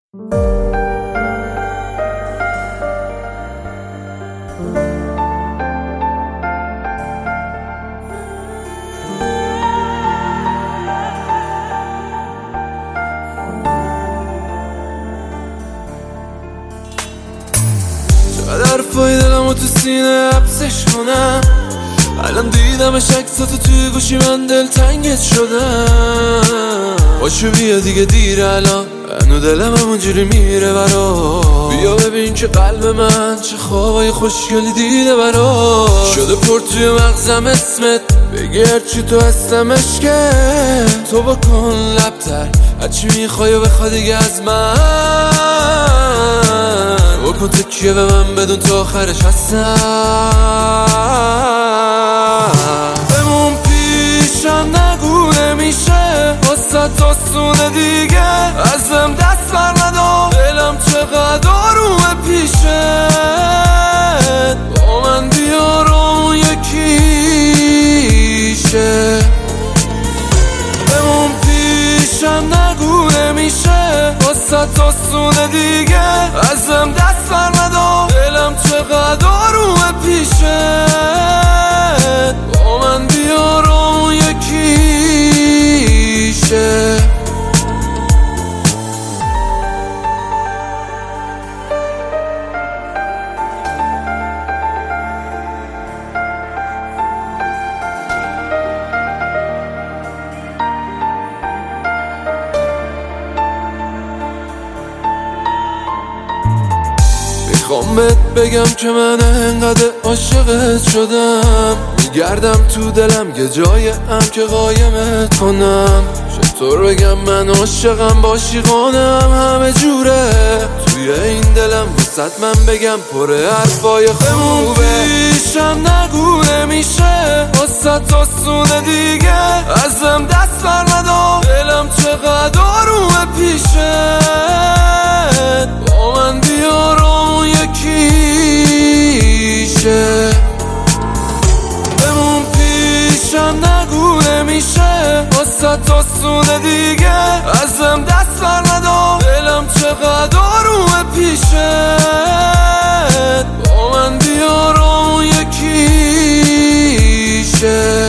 چقدر فایده دلمو تو سینه حبسش کنم. الان دیدمش عکساتو توی گوشی من دلتنگت شدم. باشو بیا دیگه دیر الان، هنو دلم همونجوری میره برا. بیا ببین که قلب من چه خوابای خوشگلی دیده برا. شده پر توی مغزم اسمت، بگی هرچی تو هستمش که تو بکن لبتر هرچی میخوای و بخوا دیگه از من. بکن تکیه به من بدون تو آخرش هستم. بمون پیشم نگو نمیشه واسه آسونه دیگه. ازم دست بر ندار دلم چقدر آرومه پیشت. با من بیار اون یکیشه. بمون پیشم نگو نمیشه واسه آسونه دیگه. ازم دست بر ندار دلم چقدر آرومه پیشت. با من بیار اون یکیشه. میخوام بهت بگم که من انقدر عاشقت شدم. میگردم تو دلم یه جای هم که قایمت کنم. چطور بگم من عاشقم باشی قانم همه جوره. توی این دلم وسط من بگم پر حرفای خوبه. پیشم نگو نمیشه واسه آسونه دیگه. ازم دست بر ندار دلم چقدر آرومه پیشت. با من بیار اون یکیشه. بمون پیشم نگو نمیشه واسه آسونه دیگه. ازم دست بر ندار دلم چقدر آرومه پیشت. با من بیار اون یکیشه.